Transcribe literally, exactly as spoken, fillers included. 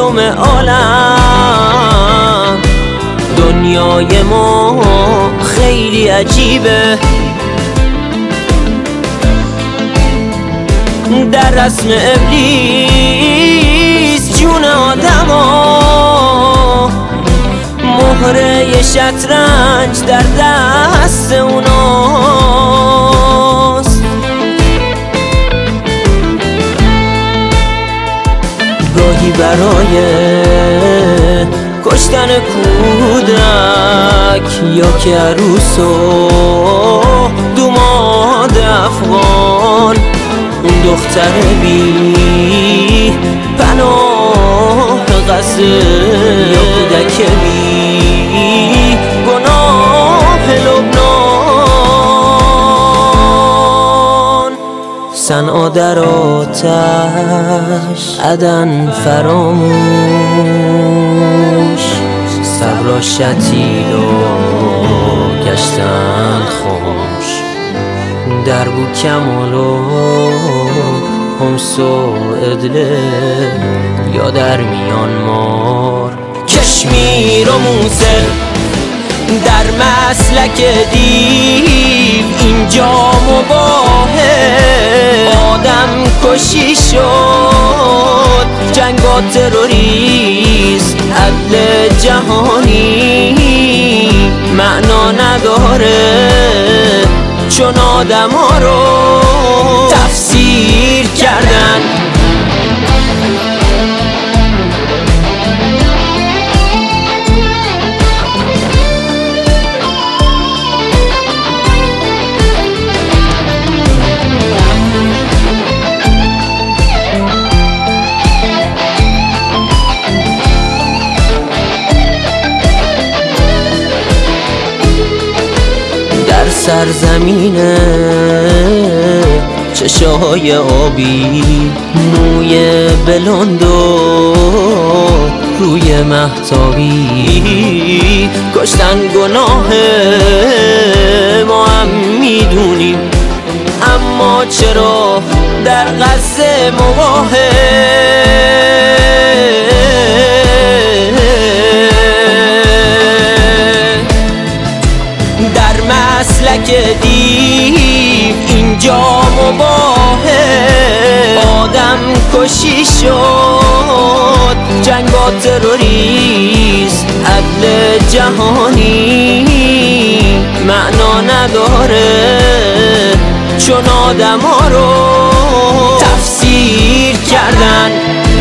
هفتم عالم. دنیای ما خیلی عجیبه، در رسم ابلیس جون آدما، مهره شطرنج در دست اوناست. گاهی برای کشتن کودک یا که عروس و دوماد افغان، اون دختر بی پناه غزه یا کودک بی گناه لبنان. صنعا در آتش، عدن فراموش، صبرا شتیل و گشتن خاموش. در بو کمال و همس و ادله یا در میانمار، کشمیر و موسل در مسلک دیو اینجا مباهه. آدم کشی شد، جنگ و تروریست، عدل جهانی معنا نداره چون آدم ها رو تفسیر کردن. سرزمین چشاهای آبی، موی بلند و روی مهتابی، کشتن گناه ما هم میدونیم، اما چرا در غزه مباهه؟ مسلک دیو اینجا مباهه. آدم کشی شد، جنگ و تروریست، عدل جهانی معنا نداره چون آدم ها رو تفسیر کردن.